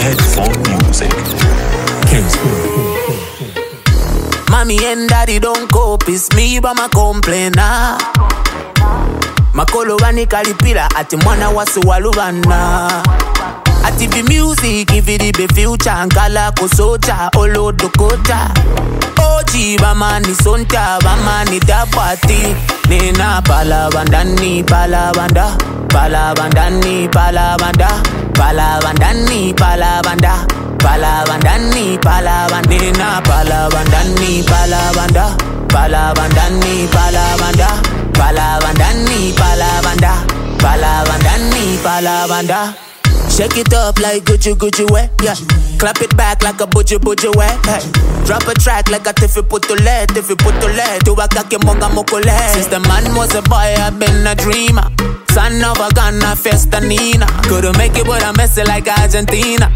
Headphone music. Mommy and daddy don't cope, it's me but my complainer. Makolo wani kalipila ati mwana wasu walubana. Ati vi music ifidi be future ankala kusocha olo dokota. Oji bamani sonta bamani dapati. Nena palabandani palabanda. Palabandani palabanda. Palabandani palabanda. Palabandani palabandina palabandani palabanda. Palabandani palabanda. Palabandani palabanda. Palabandani palabanda. Shake it up like Gucci way, yeah. Clap it back like a Buju way, hey. Drop a track like a Tiffy Putole, Do a kake monga mokole. Since the man was a boy, I've been a dreamer. Son of a gunna, Festa Nina. Couldn't make it, but I mess it like Argentina.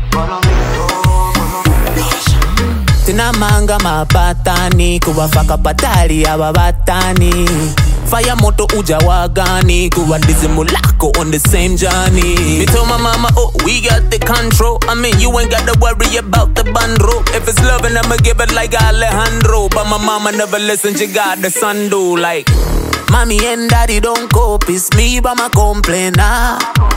Tina manga mabatani, kuwafaka patali ababatani. Fire moto uja wagani, kuwa dizimulako on the same journey. Me told my mama, oh, we got the control. I mean, you ain't got to worry about the bundle. If it's loving, I'ma give it like Alejandro. But my mama never listened, she got the son do like. Mommy and daddy don't cope, it's me but my complainer.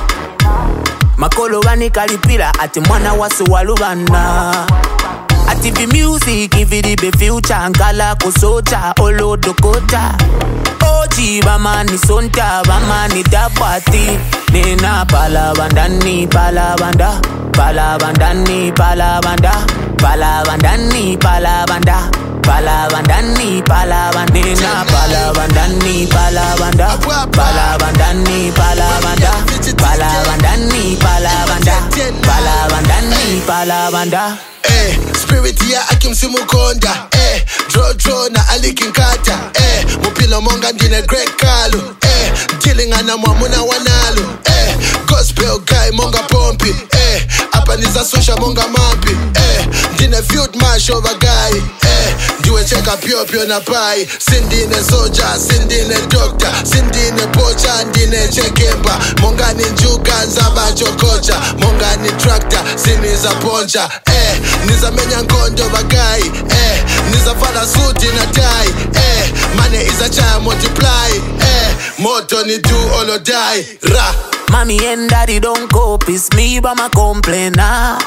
Makolo wani kalipila ati mwana wasu walubana. Ati vi music ifidi be future ankala kusocha olo dokota. Oji bamani sonta bamani dapati. Nena palabandani palabanda. Palabandani palabanda. Palabandani palabanda. Palabandani palabandina palabandani palabanda. Palabandani palabanda. Palabandani palabanda. Palabandani palabanda. Spirit ya akimsi mukonda. Draw na alikinkata. Mupilo monga ndine Greg Kalu. Dealing ana mwamuna wanalu. Gospel guy monga pompi. Apa niza susha monga mampi. Ndine field march over guy. Ndiwe cheka pyo na pai. Sindine soldier, sindine doctor. Sindine pocha, ndine chekemba. Monga ni njuga nzaba chokocha. Monga ni tractor, siniza poncha. Niza menya nkondo bagai. Niza fala suti na tai. Money is a child multiply. Moto ni do all or die. Ra. Mommy and daddy don't cope, it's me but my complainer.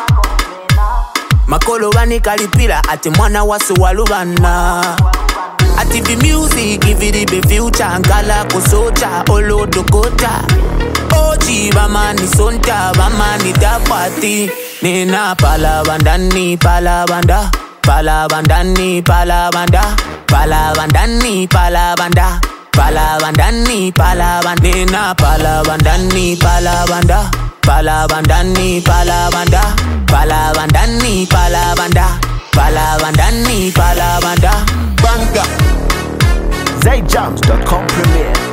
Makolo wani kalipila ati mwana wasu walubana. Ati vi music ifidi be future ankala kusocha olo dokota. Oji bamani sonta bamani dapati. Nena palabandani palabanda. Palabandani palabanda. Palabandani palabanda. Palabandani palabandina palabandani palabanda. Palabandani palabanda. Palabandani palabanda. Palabandani palabanda. Banga. ZayJams.com premiere.